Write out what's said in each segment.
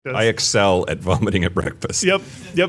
I excel at vomiting at breakfast. Yep.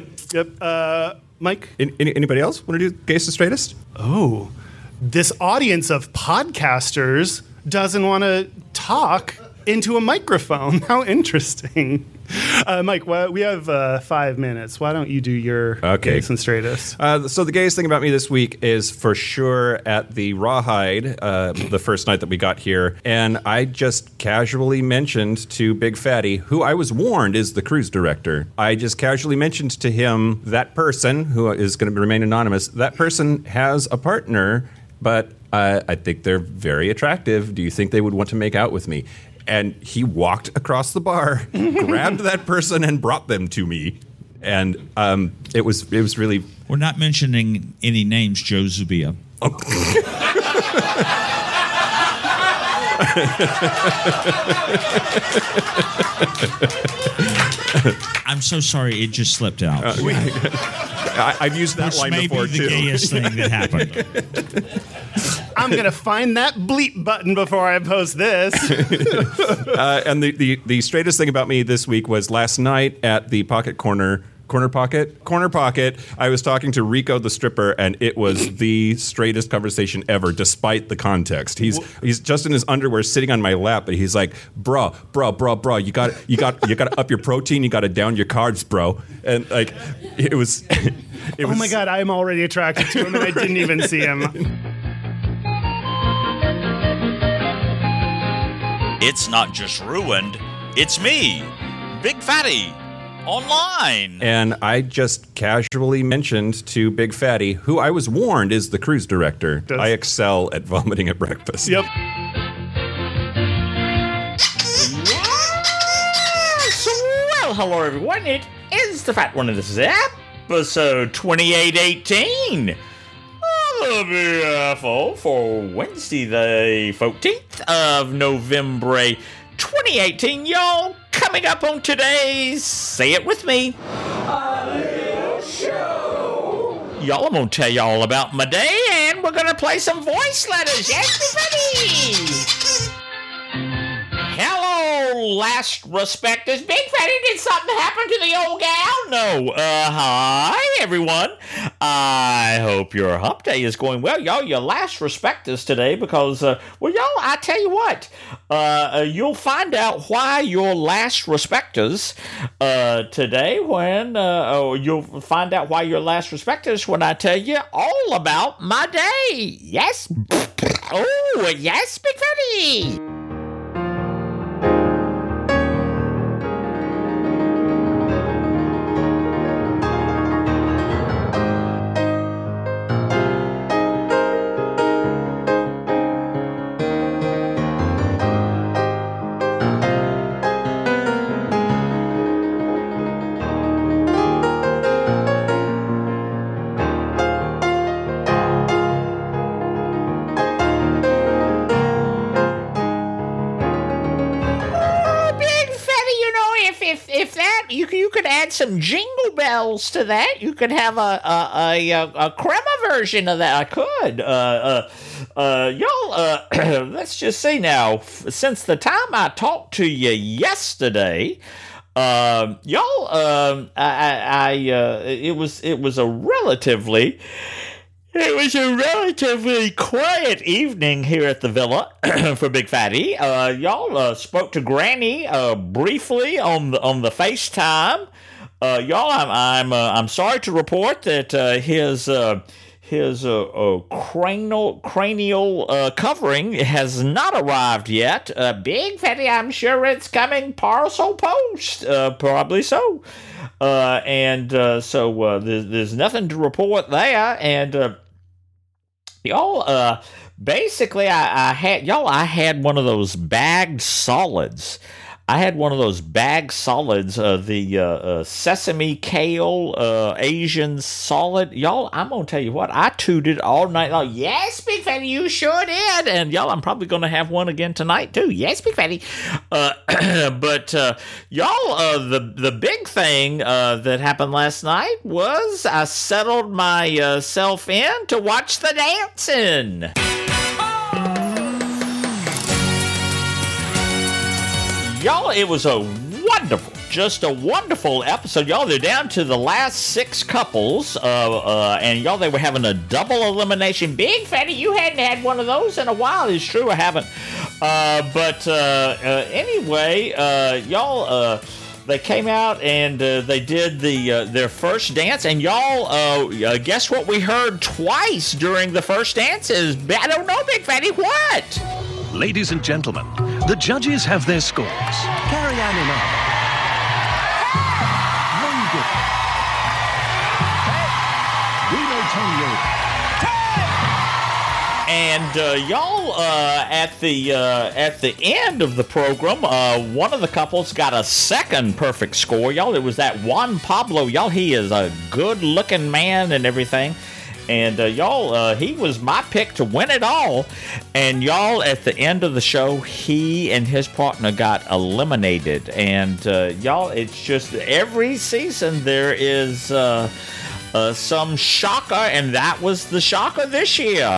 Mike? Anybody else want to do Gayest and Straightest? Oh, this audience of podcasters doesn't want to talk into a microphone. How interesting. Mike, we have 5 minutes. Why don't you do your Gayest and Straightest? So the gayest thing about me this week is for sure at the Rawhide, the first night that we got here, and I just casually mentioned to Big Fatty, who I was warned is the cruise director. I just casually mentioned to him, that person, who is going to remain anonymous, that person has a partner, but I think they're very attractive. Do you think they would want to make out with me? And he walked across the bar, grabbed that person, and brought them to me. And it was really... We're not mentioning any names, Joe Zubia. I'm so sorry, it just slipped out. I've used that line before, too. Which may be the gayest thing that happened. I'm going to find that bleep button before I post this. And the straightest thing about me this week was last night at the Corner Pocket, I was talking to Rico the stripper, and it was the straightest conversation ever, despite the context. He's just in his underwear sitting on my lap, but he's like, bro, you got to up your protein, you got to down your carbs, bro. And like, it was oh my God, I'm already attracted to him, and I didn't even see him. It's not just ruined, it's me, Big Fatty, online. And I just casually mentioned to Big Fatty, who I was warned is the cruise director. I excel at vomiting at breakfast. Yep. Yes! Well, hello everyone, it is the Fat One, and this is episode 2818. Beautiful for Wednesday the 14th of November 2018. Y'all, coming up on today's Say It With Me, a little show. Y'all, I'm going to tell y'all about my day, and we're going to play some voice letters. Yes, everybody! Hello, last respecters. Big Fatty, did something happen to the old gal? No. Hi, everyone. I hope your hump day is going well. Y'all, your last respecters today because, y'all, I tell you what, you'll find out why your last respecters today when, you'll find out why your last respecters when I tell you all about my day. Yes? Oh, yes, Big Fatty. If that you could add some jingle bells to that, you could have a crema version of that. I could. Y'all, let's just see now. Since the time I talked to you yesterday, y'all, it was a relatively quiet evening here at the villa for Big Fatty. Y'all spoke to Granny briefly on the FaceTime. Y'all, I'm sorry to report that his cranial covering has not arrived yet. Big Fatty, I'm sure it's coming parcel post. Probably so. So there's nothing to report there. And y'all, basically, I had one of those bagged solids. I had one of those bagged solids, the sesame kale Asian solid. Y'all, I'm going to tell you what, I tooted all night long. Yes, Big Fatty, you sure did. And y'all, I'm probably going to have one again tonight, too. Yes, Big Fatty. But y'all, the big thing that happened last night was I settled myself in to watch the dancing. Y'all, it was a wonderful. Just a wonderful episode. Y'all, they're down to the last 6 couples. And y'all, they were having a double elimination. Big Fatty, you hadn't had one of those in a while. It's true, I haven't. Anyway, y'all, they came out and they did their first dance. And y'all, guess what we heard twice during the first dance is, I don't know, Big Fatty, what? Ladies and gentlemen, the judges have their scores. Carrie Ann Inaba. Wayne Gifford. Reno Tonio. And y'all, at the end of the program, one of the couples got a second perfect score. Y'all, it was that Juan Pablo. Y'all, he is a good-looking man and everything. And y'all, he was my pick to win it all. And y'all, at the end of the show, he and his partner got eliminated. And y'all, it's just every season there is some shocker, and that was the shocker this year.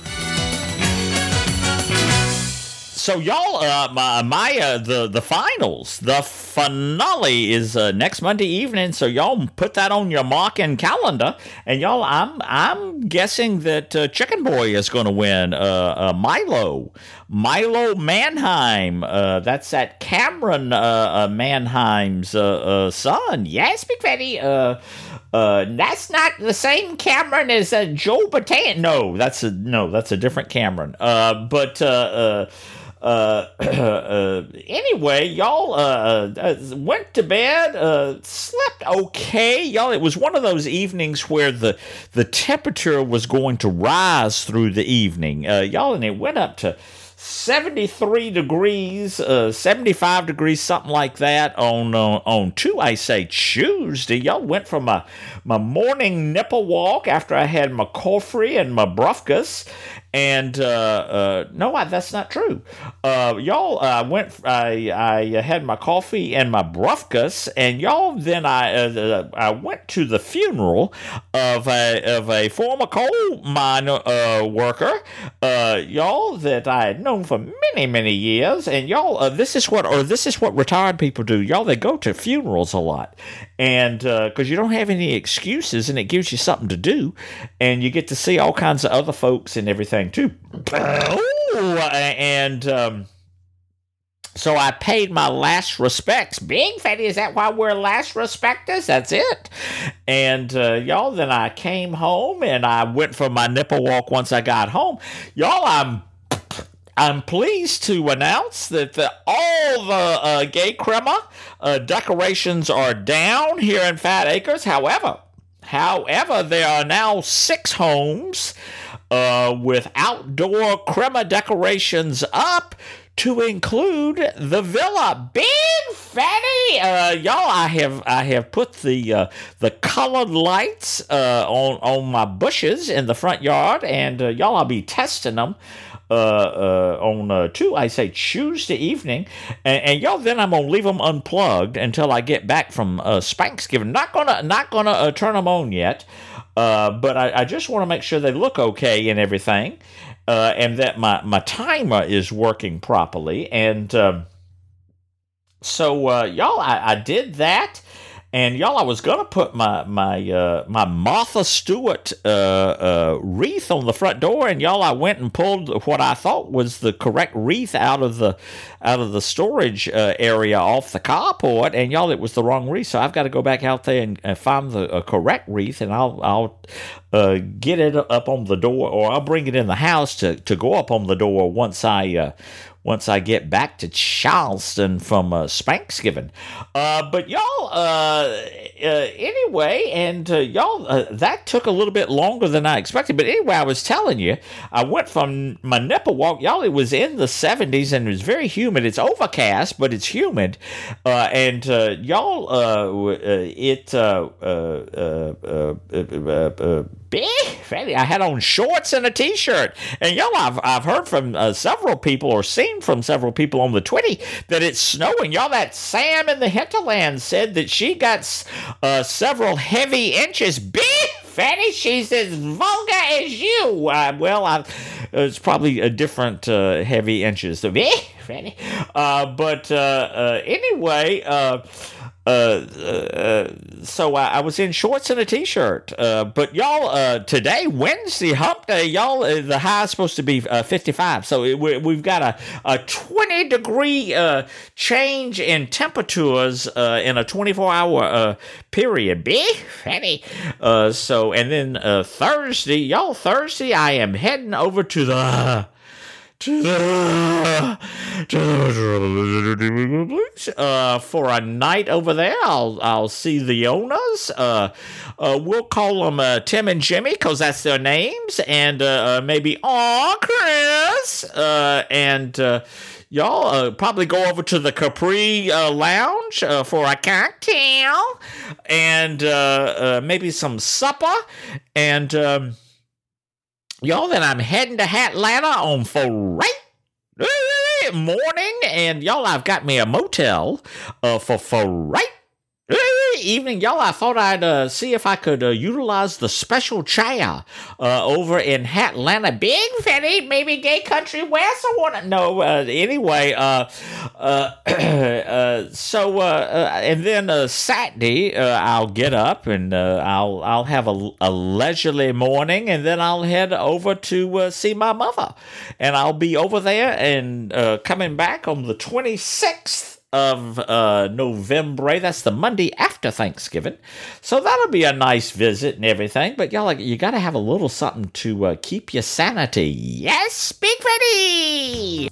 So y'all, the finals, the finale is next Monday evening. So y'all put that on your mark and calendar. And y'all, I'm guessing that Chicken Boy is going to win. Milo Manheim. That's that Cameron Manheim's son. Yes, Big Fatty. That's not the same Cameron as Joe Batan. No, that's a different Cameron. Anyway, y'all went to bed, slept okay. Y'all, it was one of those evenings where the temperature was going to rise through the evening. Y'all, and it went up to 73 degrees, 75 degrees, something like that on Tuesday. Y'all, went from my morning nipple walk after I had my coffee and my brufkas. And no, that's not true. Y'all, I had my coffee and my brufkas, and y'all, then I went to the funeral of a former coal mine worker, y'all, that I had known for many years. And y'all, this is what retired people do. Y'all, they go to funerals a lot, and because you don't have any excuses, and it gives you something to do, and you get to see all kinds of other folks and everything too. So I paid my last respects. Big Fatty, is that why we're last respecters? That's it. And y'all, then I came home and I went for my nipple walk once I got home. Y'all, I'm pleased to announce that all the gay crema decorations are down here in Fat Acres. However, there are now 6 homes with outdoor crema decorations up, to include the villa. Big Fatty, y'all, I have put the colored lights on my bushes in the front yard, and y'all, I'll be testing them on Tuesday evening, and y'all, then I'm gonna leave them unplugged until I get back from Spanksgiving. Not gonna turn them on yet. But I just want to make sure they look okay and everything, and that my timer is working properly. And so y'all, I did that. And y'all, I was gonna put my Martha Stewart wreath on the front door, and y'all, I went and pulled what I thought was the correct wreath out of the storage area off the carport, and y'all, it was the wrong wreath. So I've got to go back out there and find the correct wreath, and I'll get it up on the door, or I'll bring it in the house to go up on the door once I get back to Charleston from Spanksgiving. But y'all, anyway, and y'all, that took a little bit longer than I expected. But anyway, I was telling you, I went from my nipple walk. Y'all, it was in the 70s, and it was very humid. It's overcast, but it's humid. And y'all, I had on shorts and a t-shirt, and y'all, I've heard from several people, or seen from several people on the Twitty, that it's snowing. Y'all, that Sam in the hinterland said that she got several heavy inches. Big Fatty, she's as vulgar as you. It's probably a different heavy inches. So, Fatty. But anyway, So I was in shorts and a t-shirt. But y'all, today, Wednesday, hump day, y'all, the high is supposed to be 55. So we've got a 20-degree change in temperatures in a 24-hour period. Big fatty. And then Thursday, I am heading over to the for a night over there. I'll see the owners. We'll call them Tim and Jimmy because that's their names, and maybe Chris. Y'all probably go over to the Capri Lounge for a cocktail and maybe some supper and. Y'all, then I'm heading to Atlanta on Friday morning, and y'all, I've got me a motel for Friday evening. Y'all, I thought I'd see if I could utilize the special chair over in Atlanta. Big fatty, maybe gay country west. I want to know. Anyway, and then Saturday, I'll get up and I'll have a leisurely morning, and then I'll head over to see my mother, and I'll be over there and coming back on the 26th. Of November. That's the Monday after Thanksgiving. So that'll be a nice visit and everything. But y'all, you got to have a little something to keep your sanity. Yes, Big Fatty!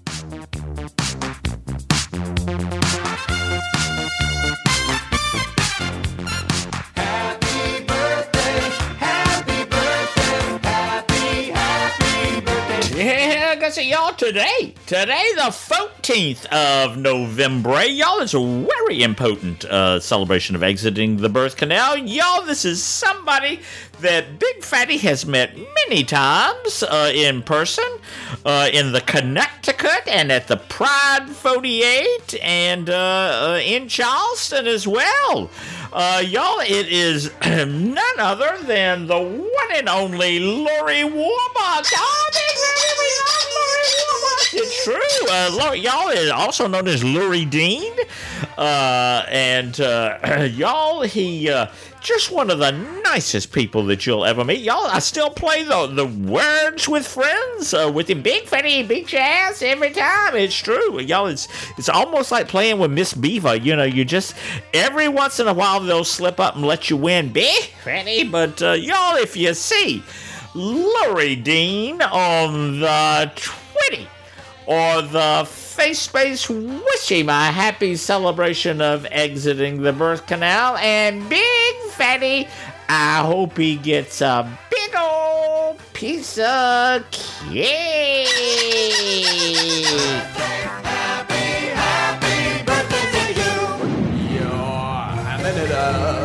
Y'all, today the 14th of November, y'all, is a very important celebration of exiting the birth canal. Y'all, this is somebody that Big Fatty has met many times in person in the Connecticut and at the Pride 48 and in Charleston as well. Y'all, it is none other than the one and only Lori Warbucks. Oh, Big Fatty, we love Lori Warbucks. It's true. Y'all is also known as Lurie Dean. Y'all, he just one of the nicest people that you'll ever meet. Y'all, I still play the Words with Friends with him, Big Fatty, Big Jazz, every time. It's true. Y'all, it's almost like playing with Miss Beaver. You know, you just, every once in a while, they'll slip up and let you win, Big Fatty. But, y'all, if you see Lurie Dean on the Twitty or the face-space, wish him a happy celebration of exiting the birth canal. And Big Fatty, I hope he gets a big old piece of cake. Happy birthday to you. You're hamming it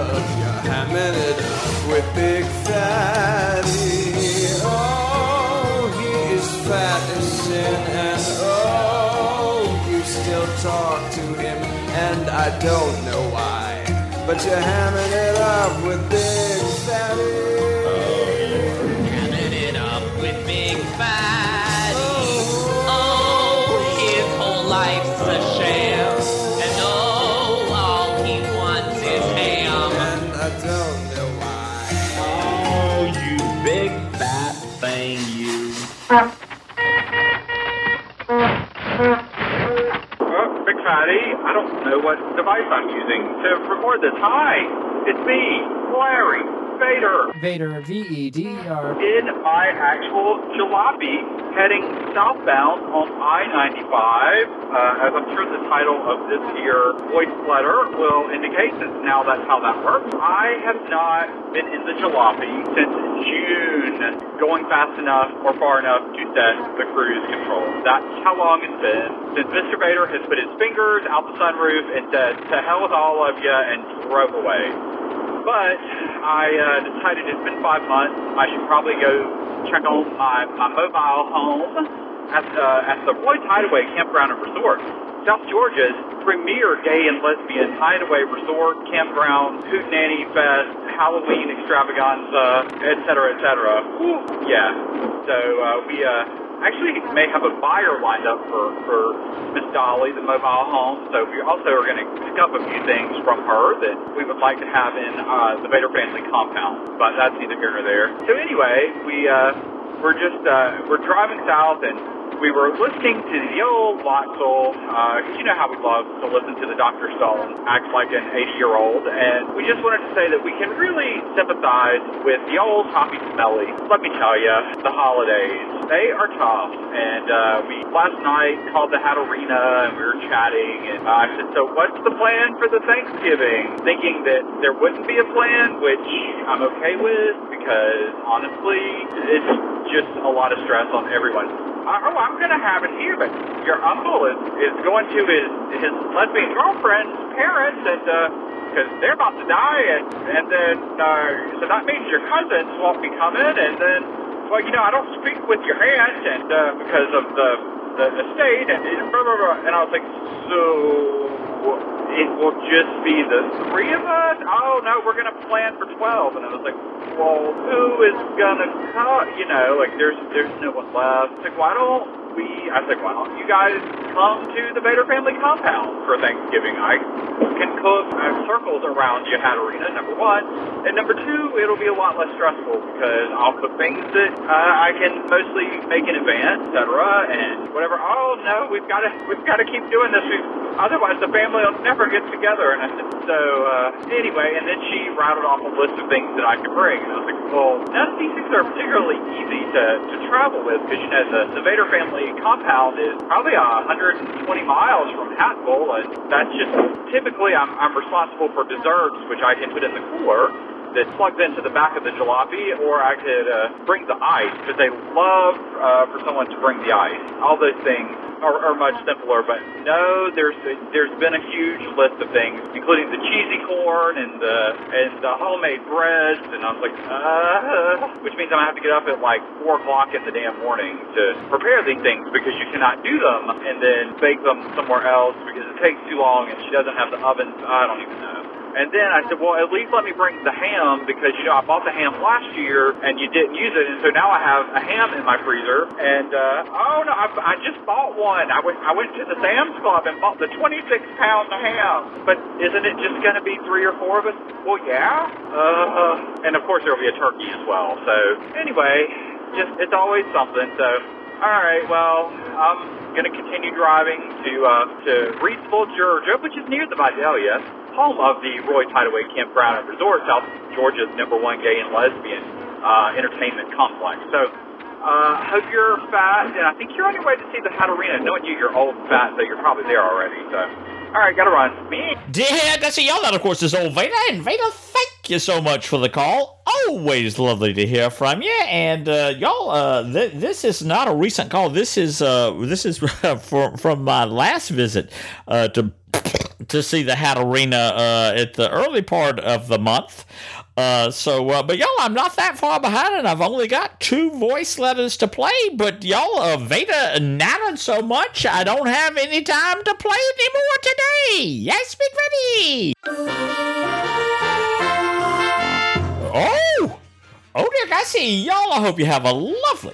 up with Big Fatty. Oh, he is fat as sin, and talk to him, and I don't know why, but you're hamming it up with Big Fatty. Hamming it up with Big Fatty. Oh, his whole life's a sham, and all he wants is ham. And I don't know why. Oh, you big fat thing, you. I don't know what device I'm using to record this. Hi, it's me, Larry Vader. Vader, V-E-D-E-R. In my actual jalopy, heading southbound on I-95, as I'm sure the title of this here voice letter will indicate, since now that's how that works. I have not been in the jalopy since June, going fast enough or far enough to set the cruise control. That's how long it's been since Mr. Vader has put his fingers out the sunroof and said, "To hell with all of you," and drove away. But I decided it's been 5 months. I should probably go check on my mobile home at the Roy's Hideaway Campground and Resort, South Georgia's premier gay and lesbian hideaway resort, campground, hootenanny fest, Halloween extravaganza, etc., etc. Yeah. So actually may have a buyer lined up for Miss Dolly, the mobile home. So we also are going to pick up a few things from her that we would like to have in the Vader family compound. But that's neither here nor there. So anyway, we're driving south, and we were listening to the old Lotzel, you know how we love to listen to the Dr. Stone act like an 80-year-old, and we just wanted to say that we can really sympathize with the old Hoppy Smelly. Let me tell you, the holidays, they are tough, and we last night called the Hatterina, and we were chatting, and I said, so what's the plan for the Thanksgiving? Thinking that there wouldn't be a plan, which I'm okay with, because honestly, it's just a lot of stress on everyone. I'm going to have it here, but your uncle is going to his lesbian girlfriend's parents, and because they're about to die, and then so that means your cousins won't be coming, and then, well, you know, I don't speak with your aunt, and because of the estate, and blah, blah, blah. And I was like, so it will just be the three of us? Oh, no, we're going to plan for 12. And I was like, well, who is going to come? You know, like, there's no one left. It's like, why don't you guys come to the Vader family compound for Thanksgiving? I can cook circles around you, Hatterina, number one. And number two, it'll be a lot less stressful because I'll cook things that I can mostly make in advance, etc. And whatever. Oh, no, we've got to keep doing this. Otherwise, the family will never get together. And I said, so anyway, and then she rattled off a list of things that I could bring. And I was like, well, none of these things are particularly easy to travel with because, you know, the Vader family compound is probably 120 miles from Hatfield, and that's just typically I'm responsible for desserts, which I can put in the cooler that's plugged into the back of the jalopy, or I could bring the ice because they love for someone to bring the ice. All those things are much simpler, but no, there's been a huge list of things, including the cheesy corn and the homemade breads, and I was like, which means I'm gonna have to get up at like 4 o'clock in the damn morning to prepare these things because you cannot do them and then bake them somewhere else because it takes too long and she doesn't have the oven. I don't even know. And then I said, well, at least let me bring the ham because, you know, I bought the ham last year and you didn't use it. And so now I have a ham in my freezer. And, oh, no, I just bought one. I went to the Sam's Club and bought the 26-pound ham. But isn't it just going to be 3 or 4 of us? Well, yeah. And, of course, there will be a turkey as well. So, anyway, it's always something. So, all right, well, I'm going to continue driving to Reedsville, Georgia, which is near the Vidalia, home of the Roy Tidaway Campground and Resort, South Georgia's #1 gay and lesbian entertainment complex. So, hope you're fat, and I think you're on your way to see the Hatterina. Knowing you're old and fat, so you're probably there already. So, all right, gotta run. Me. Yeah, that's y'all. That, of course, is old Vader. And Vader, thank you so much for the call. Always lovely to hear from you. And y'all, this is not a recent call. This is from my last visit to see the Hatterina at the early part of the month. But y'all, I'm not that far behind, and I've only got 2 voice letters to play. But y'all, Vader nattered so much, I don't have any time to play anymore today. Yes, Big Ready. Oh, Dick, I see y'all. I hope you have a lovely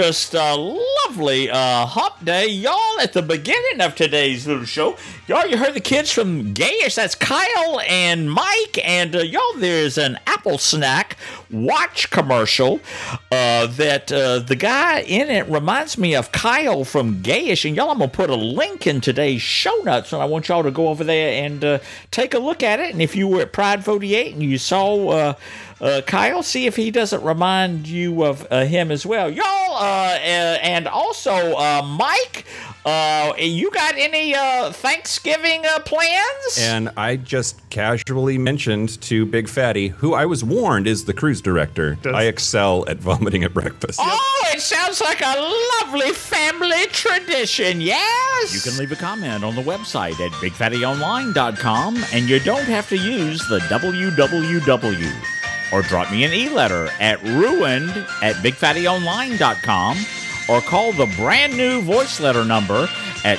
hump day, y'all. At the beginning of today's little show, y'all, you heard the kids from Gayish. That's Kyle and Mike, and y'all, there's an Apple Snack watch commercial that the guy in it reminds me of Kyle from Gayish, and y'all, I'm gonna put a link in today's show notes, and I want y'all to go over there and take a look at it. And if you were at Pride 48 and you saw Kyle, see if he doesn't remind you of him as well. Y'all, and also, Mike, you got any Thanksgiving plans? And I just casually mentioned to Big Fatty, who I was warned is the cruise director. I excel at vomiting at breakfast. Oh, it sounds like a lovely family tradition, yes? You can leave a comment on the website at BigFattyOnline.com, and you don't have to use the www. Or drop me an e-letter at ruined@BigFattyOnline.com, or call the brand new voice letter number at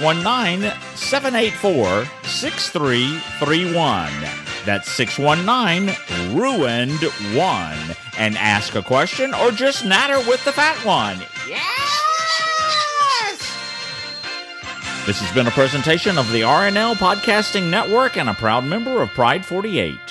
619-784-6331. That's 619-RUINED-1. And ask a question or just natter with the fat one. Yeah! This has been a presentation of the RNL Podcasting Network and a proud member of Pride 48.